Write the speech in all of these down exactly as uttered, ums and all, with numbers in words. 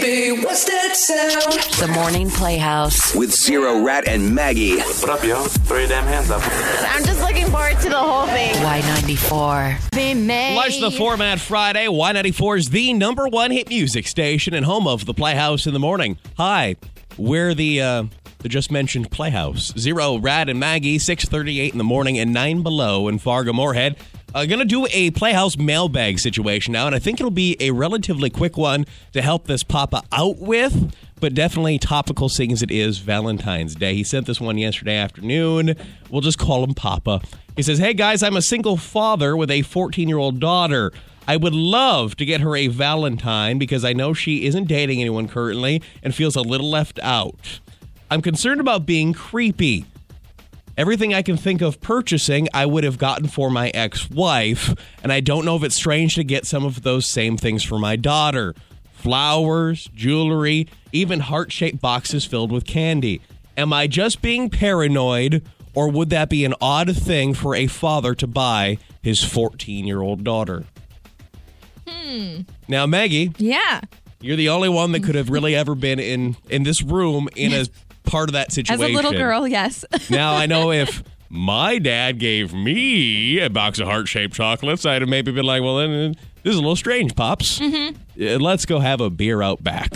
baby, what's that sound? The Morning Playhouse. With Zero, Rat, and Maggie. What up, yo? Throw your damn hands up. I'm just looking forward to the whole thing. Y ninety-four. Lunch the Format Friday. Y ninety-four is the number one hit music station and home of the Playhouse in the morning. Hi, we're the uh, the just mentioned Playhouse. Zero, Rat, and Maggie, six thirty-eight in the morning and nine below in Fargo-Moorhead. I'm uh, going to do a Playhouse mailbag situation now, and I think it'll be a relatively quick one to help this Papa out with, but definitely topical seeing as it is Valentine's Day. He sent this one yesterday afternoon. We'll just call him Papa. He says, hey guys, I'm a single father with a fourteen-year-old daughter. I would love to get her a Valentine because I know she isn't dating anyone currently and feels a little left out. I'm concerned about being creepy. Everything I can think of purchasing, I would have gotten for my ex-wife, and I don't know if it's strange to get some of those same things for my daughter. Flowers, jewelry, even heart-shaped boxes filled with candy. Am I just being paranoid, or would that be an odd thing for a father to buy his fourteen-year-old daughter? Hmm. Now, Maggie. Yeah. You're the only one that could have really ever been in, in this room in a part of that situation. As a little girl, yes. Now, I know if my dad gave me a box of heart-shaped chocolates, I'd have maybe been like, well, then this is a little strange, Pops. Mm-hmm. Uh, let's go have a beer out back.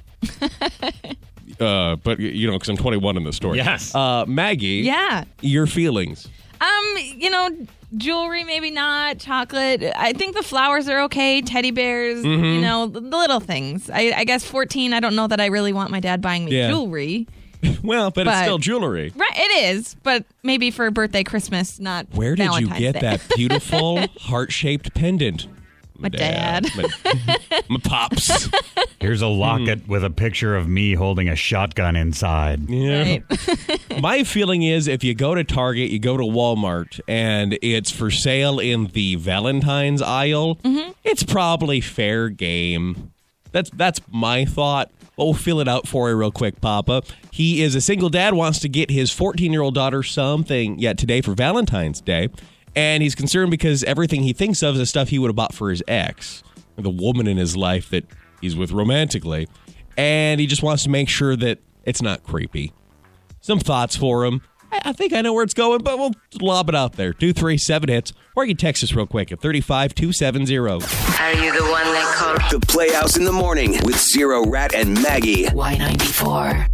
uh, but, you know, because I'm twenty-one in the story. Yes. Uh, Maggie. Yeah. Your feelings. Um, you know, jewelry, maybe not. Chocolate. I think the flowers are okay. Teddy bears, Mm-hmm. you know, the little things. I, I guess fourteen, I don't know that I really want my dad buying me Yeah. jewelry. Well, but, But- it's still jewelry. Right, it is, but maybe for birthday, Christmas, not Where did Valentine's you get Day. that beautiful heart-shaped pendant? My dad. My, my pops. Here's a locket with a picture of me holding a shotgun inside. Yeah. Right. My feeling is if you go to Target, you go to Walmart, and it's for sale in the Valentine's aisle, Mm-hmm. it's probably fair game. That's that's my thought. But we'll fill it out for you real quick, Papa. He is a single dad, wants to get his fourteen-year-old daughter something yet today for Valentine's Day. And he's concerned because everything he thinks of is the stuff he would have bought for his ex, the woman in his life that he's with romantically. And he just wants to make sure that it's not creepy. Some thoughts for him. I, I think I know where it's going, but we'll lob it out there. two three seven hits. Or you can text us real quick at three five two seven zero. Are you the one that called? The Playhouse in the morning with Zero, Rat, and Maggie. Y ninety-four.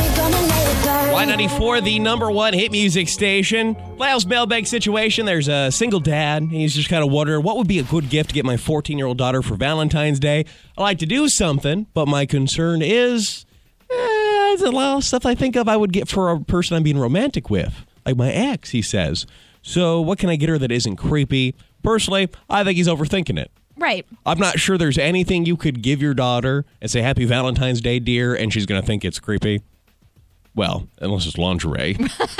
Y ninety-four, the number one hit music station. Playhouse mailbag situation. There's a single dad. He's just kind of wondering what would be a good gift to get my fourteen-year-old daughter for Valentine's Day. I like to do something, but my concern is eh, there's a lot of stuff I think of I would get for a person I'm being romantic with, like my ex, he says. So what can I get her that isn't creepy? Personally, I think he's overthinking it. Right. I'm not sure there's anything you could give your daughter and say, Happy Valentine's Day, dear, and she's going to think it's creepy. Well, unless it's lingerie.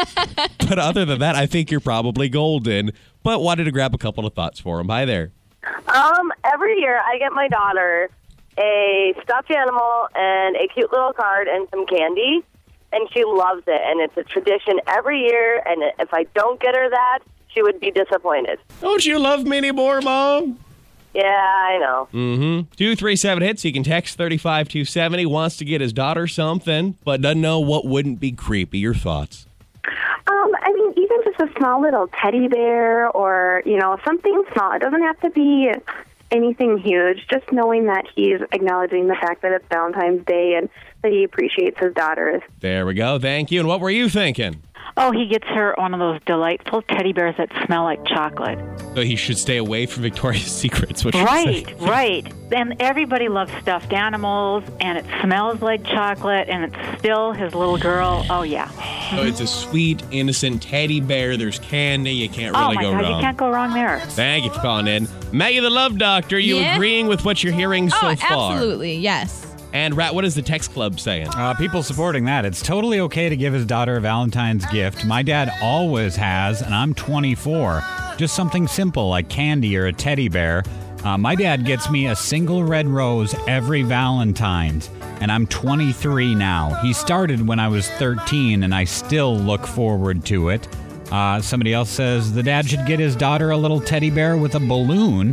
But other than that, I think you're probably golden. But wanted to grab a couple of thoughts for him. Hi there. Um, every year I get my daughter a stuffed animal and a cute little card and some candy, and she loves it. And it's a tradition every year, and if I don't get her that, she would be disappointed. Don't you love me anymore, Mom? Yeah, I know. Mm-hmm. two three seven hits. You can text three five two seven zero. Wants to get his daughter something, but doesn't know what wouldn't be creepy. Your thoughts? Um, I mean, even just a small little teddy bear or, you know, something small. It doesn't have to be anything huge. Just knowing that he's acknowledging the fact that it's Valentine's Day and that he appreciates his daughters. There we go. Thank you. And what were you thinking? Oh, he gets her one of those delightful teddy bears that smell like chocolate. So he should stay away from Victoria's Secrets. What Right, right. And everybody loves stuffed animals, and it smells like chocolate, and it's still his little girl. Oh, yeah. So it's a sweet, innocent teddy bear. There's candy. You can't Oh, really my go God, wrong. you can't go wrong there. Thank you for calling in. Maggie the Love Doctor, you Yeah? agreeing with what you're hearing so oh, far? absolutely, yes. And Rat, what is the text club saying? Uh, people supporting that. It's totally okay to give his daughter a Valentine's gift. My dad always has, and I'm twenty-four. Just something simple like candy or a teddy bear. Uh, my dad gets me a single red rose every Valentine's, and I'm twenty-three now. He started when I was thirteen, and I still look forward to it. Uh, somebody else says the dad should get his daughter a little teddy bear with a balloon.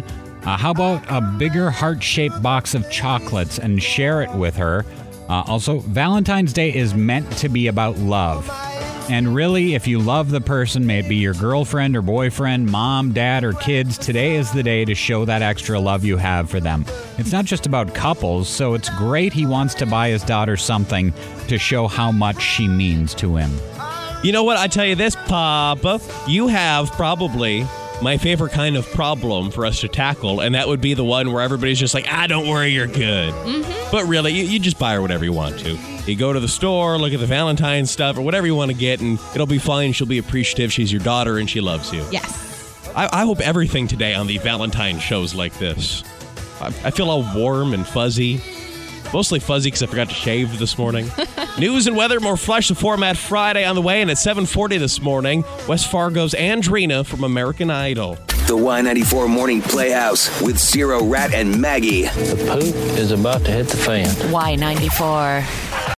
Uh, how about a bigger heart-shaped box of chocolates and share it with her? Uh, also, Valentine's Day is meant to be about love. And really, if you love the person, may it be your girlfriend or boyfriend, mom, dad, or kids, today is the day to show that extra love you have for them. It's not just about couples, so it's great he wants to buy his daughter something to show how much she means to him. You know what? I tell you this, Papa, you have probably my favorite kind of problem for us to tackle, and that would be the one where everybody's just like, ah, don't worry, you're good. Mm-hmm. But really, you, you just buy her whatever you want to. You go to the store, look at the Valentine's stuff, or whatever you want to get, and it'll be fine. She'll be appreciative. She's your daughter, and she loves you. Yes. I, I hope everything today on the Valentine shows like this. I, I feel all warm and fuzzy. Mostly fuzzy because I forgot to shave this morning. News and weather, more Flush the Format Friday on the way. And at seven forty this morning, West Fargo's Andrina from American Idol. The Y ninety-four Morning Playhouse with Zero, Rat, and Maggie. The poop is about to hit the fan. Y ninety-four.